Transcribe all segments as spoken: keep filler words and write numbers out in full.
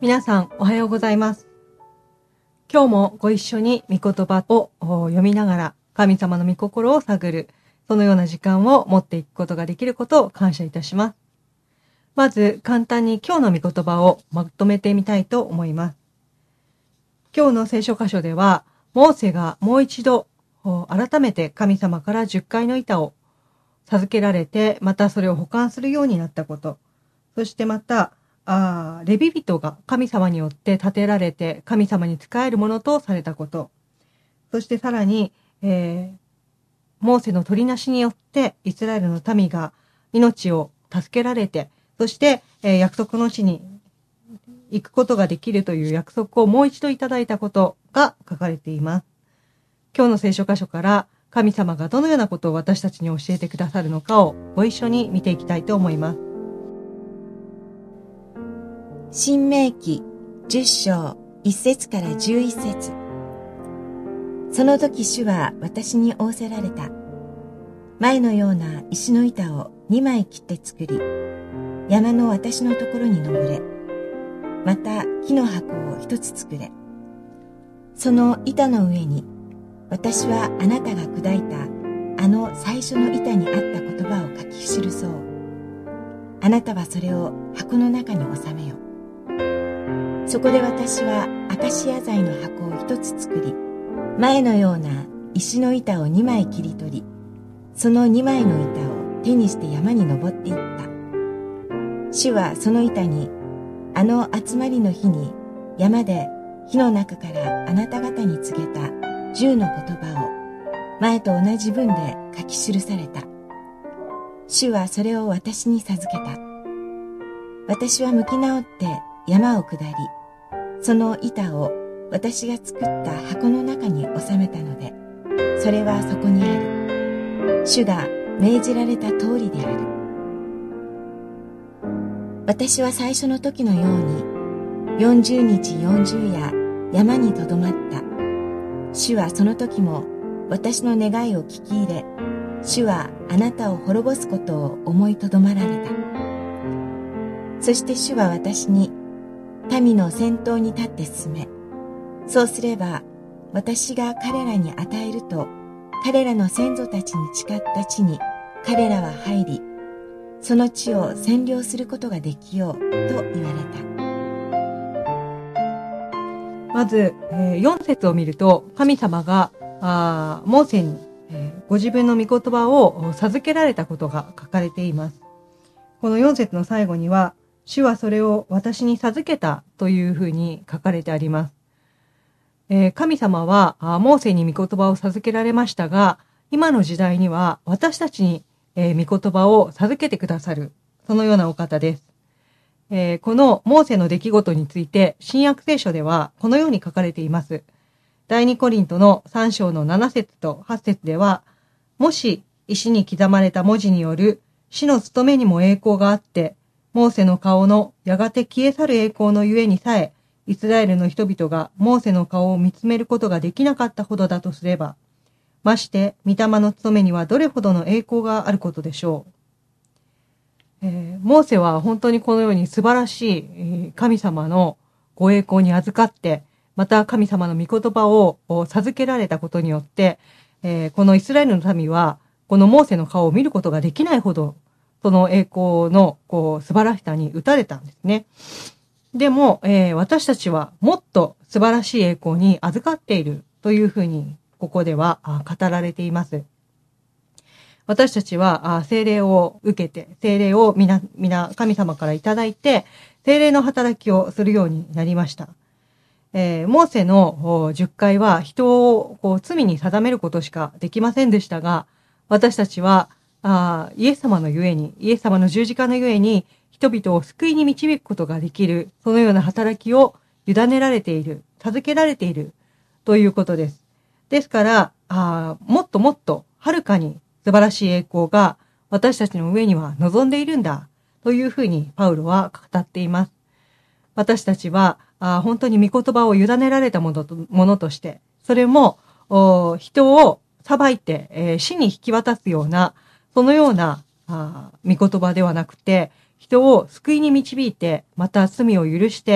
皆さんおはようございます。今日もご一緒に御言葉を読みながら神様の御心を探る、そのような時間を持っていくことができることを感謝いたします。まず簡単に今日の御言葉をまとめてみたいと思います。今日の聖書箇所では、モーセがもう一度改めて神様から十回の板を授けられて、またそれを保管するようになったこと、そしてまたあレビ人が神様によって建てられて神様に仕えるものとされたこと、そしてさらに、えー、モーセの取りなしによってイスラエルの民が命を助けられて、そして、えー、約束の地に行くことができるという約束をもう一度いただいたことが書かれています。今日の聖書箇所から神様がどのようなことを私たちに教えてくださるのかをご一緒に見ていきたいと思います。 申命記じゅっ章いっ節からじゅういち節。その時主は私に仰せられた。前のような石の板をにまい切って作り、山の私のところに登れ。また木の箱を一つ作れ。その板の上に、私はあなたが砕いたあの最初の板にあった言葉を書き記そう。あなたはそれを箱の中に収めよ。そこで私はアカシア材の箱を一つ作り、前のような石の板をにまい切り取り、そのにまいの板を手にして山に登っていった。主はその板に、あの集まりの日に山で火の中からあなた方に告げた十の言葉を前と同じ文で書き記された。主はそれを私に授けた。私は向き直って山を下り、その板を私が作った箱の中に収めたので、それはそこにある。主が命じられた通りである。私は最初の時のように、よんじゅうにちよんじゅう夜山にとどまった。主はその時も私の願いを聞き入れ、主はあなたを滅ぼすことを思いとどまられた。そして主は私に、民の先頭に立って進め。そうすれば、私が彼らに与えると、彼らの先祖たちに誓った地に彼らは入り、その地を占領することができようと言われた。まず、えー、よん節を見ると、神様があーモーセに、えー、ご自分の御言葉を授けられたことが書かれています。このよん節の最後には、主はそれを私に授けたというふうに書かれてあります。えー、神様はモーセに御言葉を授けられましたが、今の時代には私たちに、えー、御言葉を授けてくださる、そのようなお方です。えー、このモーセの出来事について新約聖書ではこのように書かれています。第二コリントのさん章のなな節とはち節では、もし石に刻まれた文字による死の務めにも栄光があって、モーセの顔のやがて消え去る栄光のゆえにさえ、イスラエルの人々がモーセの顔を見つめることができなかったほどだとすれば、まして、御霊の務めにはどれほどの栄光があることでしょう。えー、モーセは本当にこのように素晴らしい、えー、神様のご栄光に預かって、また神様の御言葉を授けられたことによって、えー、このイスラエルの民は、このモーセの顔を見ることができないほど、その栄光のこう素晴らしさに打たれたんですね。でも、えー、私たちはもっと素晴らしい栄光に預かっているというふうにここでは語られています。私たちは聖霊を受けて、聖霊を皆、皆神様からいただいて、聖霊の働きをするようになりました。えー、モーセのじゅっかいは人をこう罪に定めることしかできませんでしたが、私たちはあイエス様のゆえに、イエス様の十字架のゆえに、人々を救いに導くことができる、そのような働きを委ねられている、授けられているということです。ですから、あもっともっとはるかに素晴らしい栄光が私たちの上には望んでいるんだというふうにパウロは語っています。私たちはあ本当に御言葉を委ねられたものと、ものとして、それも人を裁いて、えー、死に引き渡すようなそのようなあ御言葉ではなくて、人を救いに導いて、また罪を許して、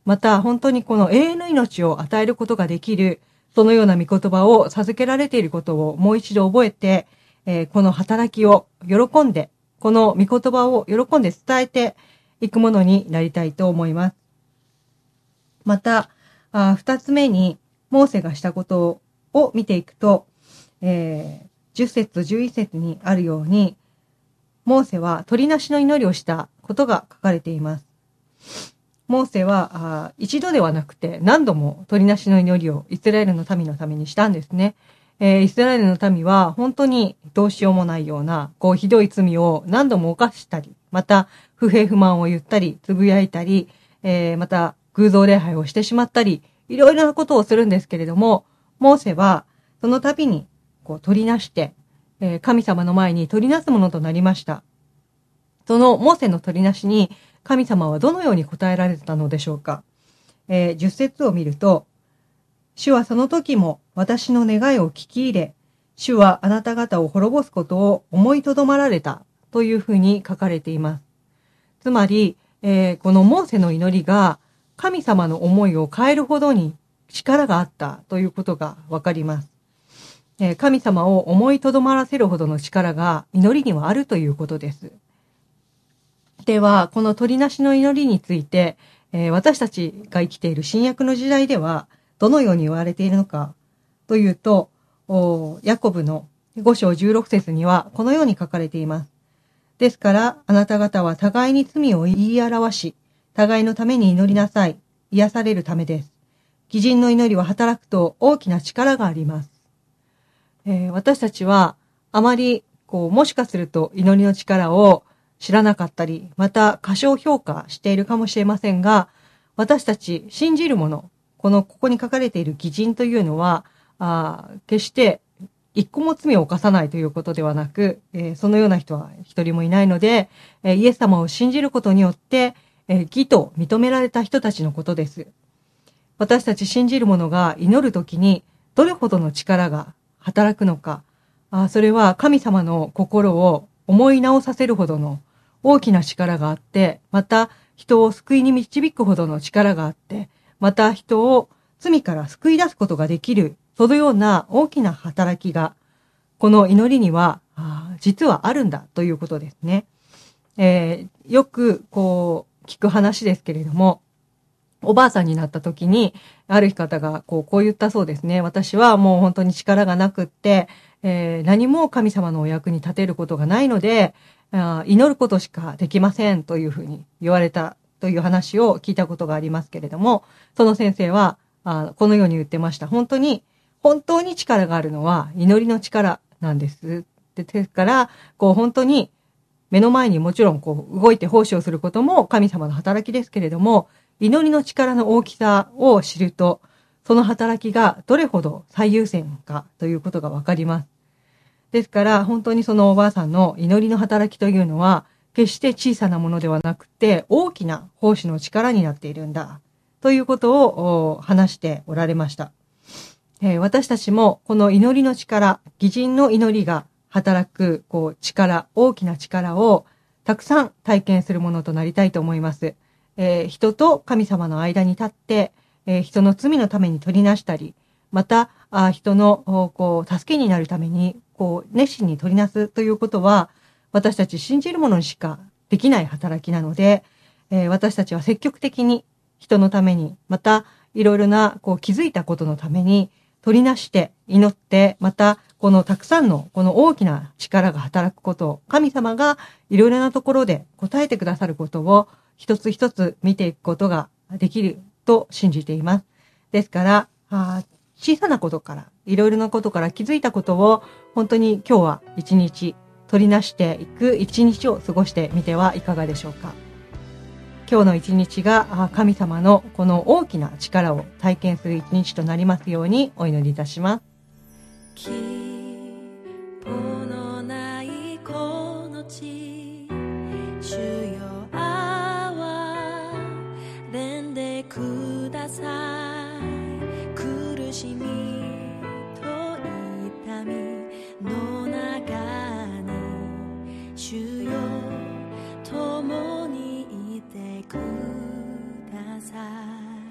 また本当にこの永遠の命を与えることができる、そのような御言葉を授けられていることをもう一度覚えて、えー、この働きを喜んで、この御言葉を喜んで伝えていくものになりたいと思います。また、あ二つ目に、モーセがしたことを見ていくと、えー、じゅっ節とじゅういち節にあるように、モーセは鳥なしの祈りをしたことが書かれています。モーセはあ一度ではなくて何度も鳥なしの祈りをイスラエルの民のためにしたんですね。えー、イスラエルの民は本当にどうしようもないようなこうひどい罪を何度も犯したり、また不平不満を言ったり、つぶやいたり、えー、また偶像礼拝をしてしまったり、いろいろなことをするんですけれども、モーセはその度にこう取りなして、えー、神様の前に取りなすものとなりました。そのモーセの取りなしに神様はどのように答えられたのでしょうか。えー、じゅっ節を見ると、主はその時も私の願いを聞き入れ、主はあなた方を滅ぼすことを思いとどまられたというふうに書かれています。つまり、えー、このモーセの祈りが神様の思いを変えるほどに力があったということがわかります。えー、神様を思いとどまらせるほどの力が祈りにはあるということです。では、この鳥なしの祈りについて、えー、私たちが生きている新約の時代では、どのように言われているのかというと、ヤコブのご章じゅうろく節にはこのように書かれています。ですから、あなた方は互いに罪を言い表し、互いのために祈りなさい。癒されるためです。義人の祈りは働くと大きな力があります。えー、私たちはあまり、こう、もしかすると祈りの力を知らなかったり、また過小評価しているかもしれませんが、私たち信じるもの、このここに書かれている義人というのは、あ決して一個も罪を犯さないということではなく、えー、そのような人は一人もいないので、えー、イエス様を信じることによって、えー、義と認められた人たちのことです。私たち信じる者が祈るときにどれほどの力が働くのか、あそれは神様の心を思い直させるほどの大きな力があって、また人を救いに導くほどの力があって、また人を罪から救い出すことができる、そのような大きな働きが、この祈りには、実はあるんだということですね。えー、よくこう聞く話ですけれども、おばあさんになった時に、ある方がこう、こう言ったそうですね。私はもう本当に力がなくって、えー、何も神様のお役に立てることがないので、あ祈ることしかできませんというふうに言われたという話を聞いたことがありますけれども、その先生はあこのように言ってました。本当に、本当に力があるのは祈りの力なんです。で、ですから、こう本当に目の前にもちろんこう動いて奉仕をすることも神様の働きですけれども、祈りの力の大きさを知ると、その働きがどれほど最優先かということがわかります。ですから本当にそのおばあさんの祈りの働きというのは決して小さなものではなくて大きな奉仕の力になっているんだということを話しておられました。えー、私たちもこの祈りの力、義人の祈りが働くこう力、大きな力をたくさん体験するものとなりたいと思います。えー、人と神様の間に立って、えー、人の罪のために取りなしたり、またあ人のこう助けになるためにこう熱心に取りなすということは私たち信じる者にしかできない働きなので、えー、私たちは積極的に人のために、またいろいろなこう気づいたことのために取りなして祈って、またこのたくさんのこの大きな力が働くことを神様がいろいろなところで答えてくださることを一つ一つ見ていくことができると信じています。ですから、あ小さなことから、いろいろなことから気づいたことを本当に今日は一日取りなしていく一日を過ごしてみてはいかがでしょうか。今日の一日が神様のこの大きな力を体験する一日となりますようにお祈りいたします。 希望のないこの地、主よ憐れんでください。苦しみと痛みの中に主よ共にいてください。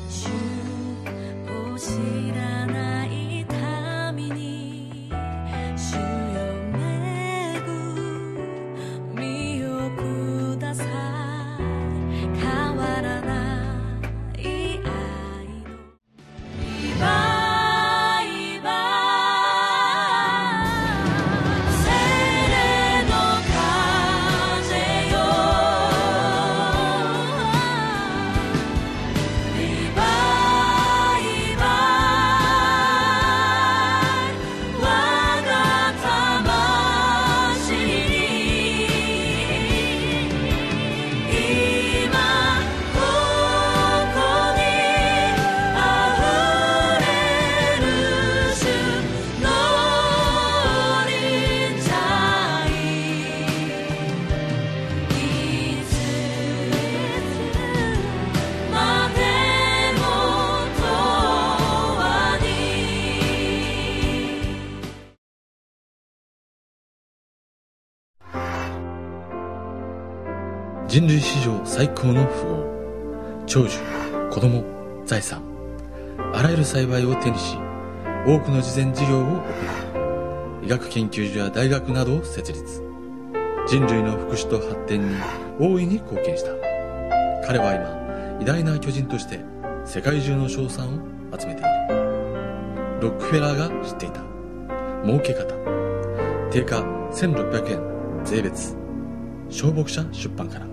人類史上最高の富豪、長寿、子供、財産、あらゆる幸いを手にし、多くの慈善事業を行い、医学研究所や大学などを設立。人類の福祉と発展に大いに貢献した。彼は今、偉大な巨人として世界中の称賛を集めている。ロックフェラーが知っていた儲け方。定価せんろっぴゃくえん税別。小牧者出版から。